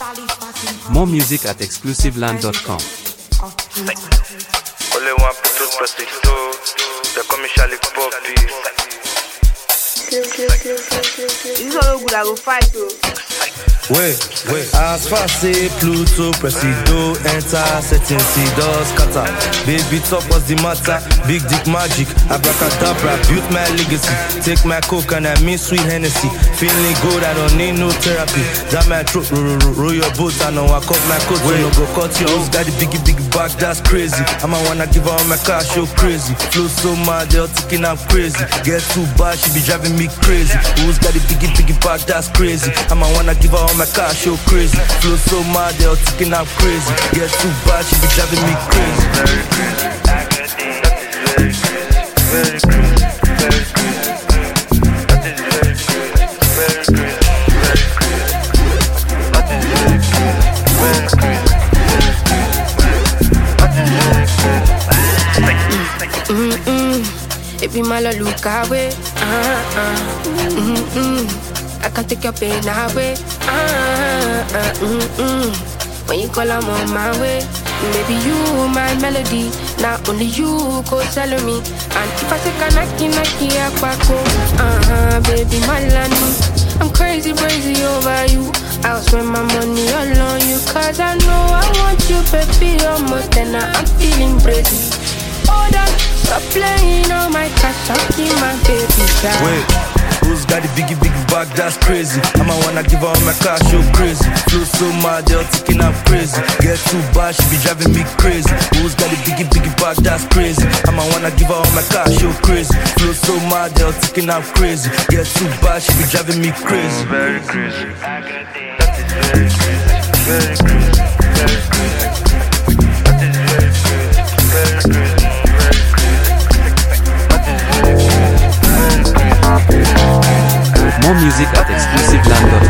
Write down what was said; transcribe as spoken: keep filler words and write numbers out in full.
More music at exclusiveland dot com. Only one put preciso, they call me Charlie Poppy. This is all good, I go fight though. Wait, wait, as far say Pluto, Presido, enter, setting see does scatter. Baby top was the matter, big dick magic, abracadabra, built my legacy. Take my coke and I mean sweet Hennessy. Feeling good, I don't need no therapy. That my throat, roll, roll, roll your boat, I know I cut my coat, so no go cut yours. Got the biggie, biggie back, that's crazy. I'ma wanna give her all my cash, show crazy. Flow so mad, they're ticking, I'm crazy. Get too bad, she be driving me crazy. Who's got the biggie, biggie back, that's crazy. I'ma wanna give her all my car show crazy. Flow so mad, they're ticking out crazy. Get too bad, she be driving me crazy. Very crazy, that is very crazy, very crazy, very crazy. That is very crazy, very crazy, very crazy. That is very crazy, very crazy, very crazy. That is very crazy. It be my look away. Uh uh. Mm mm. I can take your pain away. Ah, ah, mm, mm. When you call, I'm on my way. Baby, you my melody. Not only you go sell me. And if I take a knocky, knocky, I go. Ah, baby, my land. I'm crazy, crazy over you. I'll spend my money all on you. Cause I know I want you, baby, almost. And I'm feeling crazy. Hold on, stop playing on my cash. I'll keep my baby down. Wait. Who's got the biggie, biggie back, that's crazy. I'ma wanna give her all my cash, show crazy. Flow so mad, they're ticking up crazy. Get too bad, she be driving me crazy. Who's got the biggie, biggie back, that's crazy. I'ma wanna give her all my cash, show crazy. Flow so mad, they're ticking up crazy. Get too bad, she be driving me crazy. Very crazy, that is very crazy, very crazy, very crazy. That is very crazy, very crazy, very crazy. More music at exclusiveland dot com.